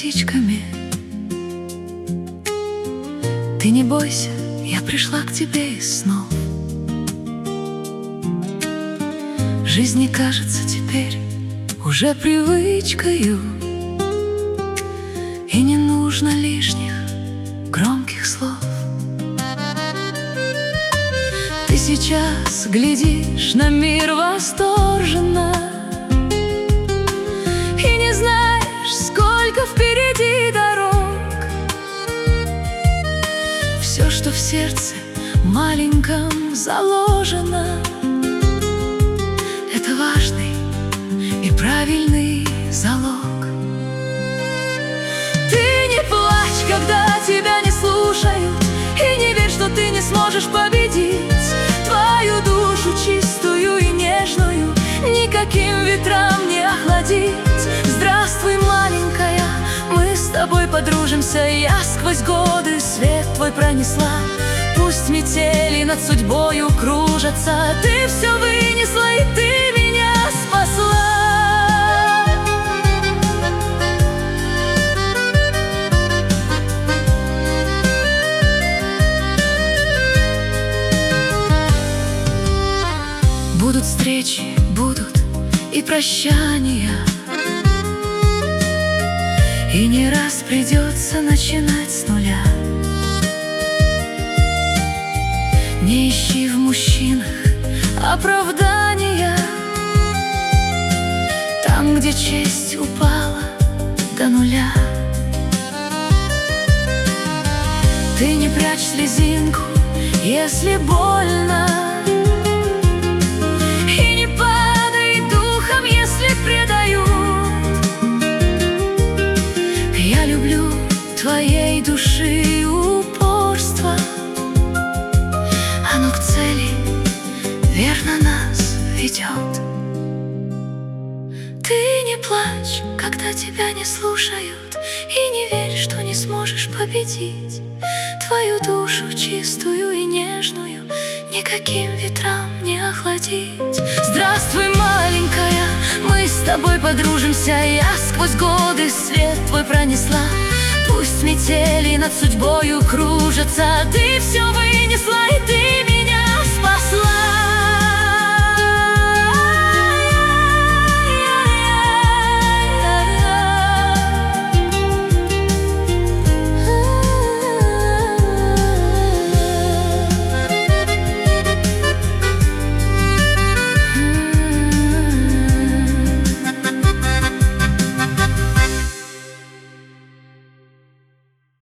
птичками. Ты не бойся, я пришла к тебе из снов. Жизнь не кажется теперь уже привычкою, и не нужно лишних громких слов. Ты сейчас глядишь на мир восторженно и не знаешь, сколько впереди дорог. Все, что в сердце маленьком заложено, это важный и правильный залог. Ты не плачь, когда тебя не слушают, и не верь, что ты не сможешь победить. Твою душу чистую и нежную никаким ветрам не охладить. Здравствуй, маленькая, мы с тобой подружимся. Я сквозь годы свет твой пронесла. Пусть метели над судьбою кружатся, ты все вынесла, и ты меня спасла. Будут встречи, будут и прощания, и не раз придется начинать с нуля. Не ищи в мужчинах оправдания, там, где честь упала до нуля. Ты не прячь слезинку, если больно, и не падай духом, если предают. Я люблю твоей души упорство, оно к цели верно нас ведет. Ты не плачь, когда тебя не слушают, и не верь, что не сможешь победить. Твою душу чистую и нежную никаким ветрам не охладить. Здравствуй, маленькая, мы с тобой подружимся. Я сквозь годы свет твой пронесла. Пусть метели над судьбою кружатся, ты все вынесла, и ты меня